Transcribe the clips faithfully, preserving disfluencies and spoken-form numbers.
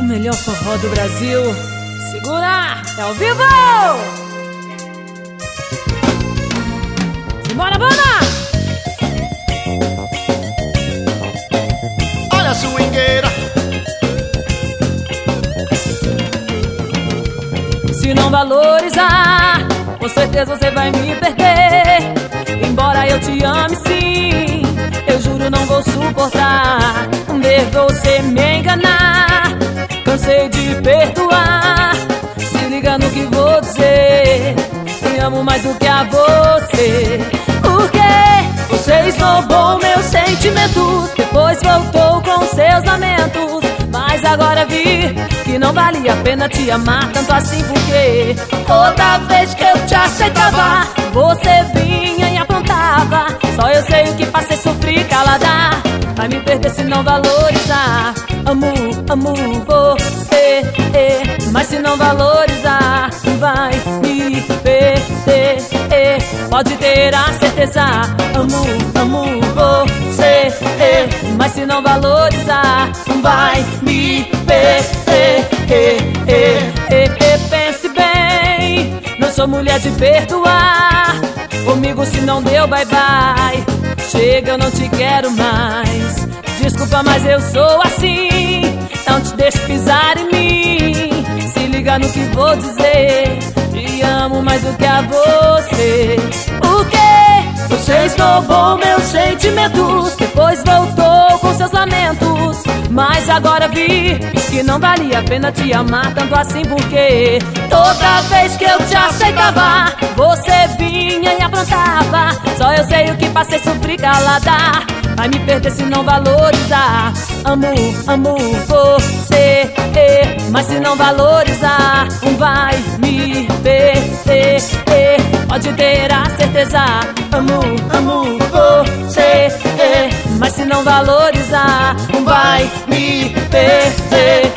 O melhor forró do Brasil. Segura! É ao vivo! Simbora, banda! Olha a swingueira. Se não valorizar, com certeza você vai me perder. Embora eu te ame sim, eu juro não vou suportar ver você me enganar. Cansei de perdoar, se liga no que vou dizer. Me amo mais do que a você. Porque você esnobou meus sentimentos, depois voltou com seus lamentos. Mas agora vi que não valia a pena te amar tanto assim. Porque toda vez que eu te aceitava, você vinha e aprontava. Só eu sei o que passei, sofri calada. Vai me perder se não valorizar. Amo, amo você, mas se não valorizar, vai me perder. Pode ter a certeza. Amo, amo você, mas se não valorizar, vai me perder. Pense bem, não sou mulher de perdoar. Comigo se não deu, bye bye. Chega, eu não te quero mais. Desculpa, mas eu sou assim. Não te deixe pisar em mim. Se liga no que vou dizer. Te amo mais do que a você. O quê? Você esnobou meus sentimentos, depois voltou com seus lamentos. Mas agora vi que não valia a pena te amar tanto assim. Porque toda vez que eu te aceitava, você vinha e aprontava. Só eu sei o que passei, sofri calada. Vai me perder se não valorizar. Amo, amo você, mas se não valorizar, vai me perder. Pode ter a certeza. Amo, amo você, mas se não valorizar, vai me perder.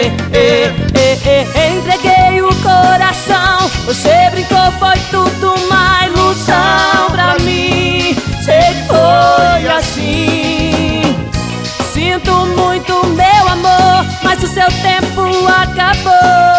Entreguei o coração, você brincou, foi tudo uma ilusão pra mim. Sei que foi assim. Sinto muito, meu amor, mas o seu tempo acabou.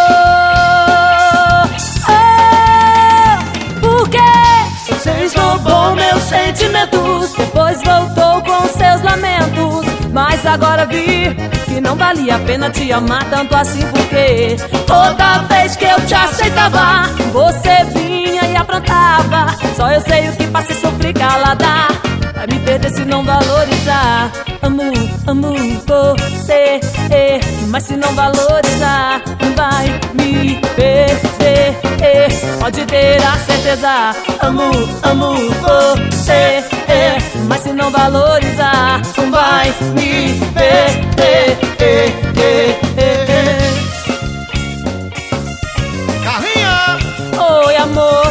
Oh, por quê? Você esnobou meus sentimentos, depois voltou com seus lamentos. Mas agora vi que não valia a pena te amar tanto assim. Porque toda vez que eu te aceitava, você vinha e aprontava. Só eu sei o que passei, sofri calada. Vai me perder se não valorizar. Amo, amo você, mas se não valorizar, vai me perder. Pode ter a certeza. Amo, amo você, mas se não valorizar, vai me perder. Carrinha! Oi, amor.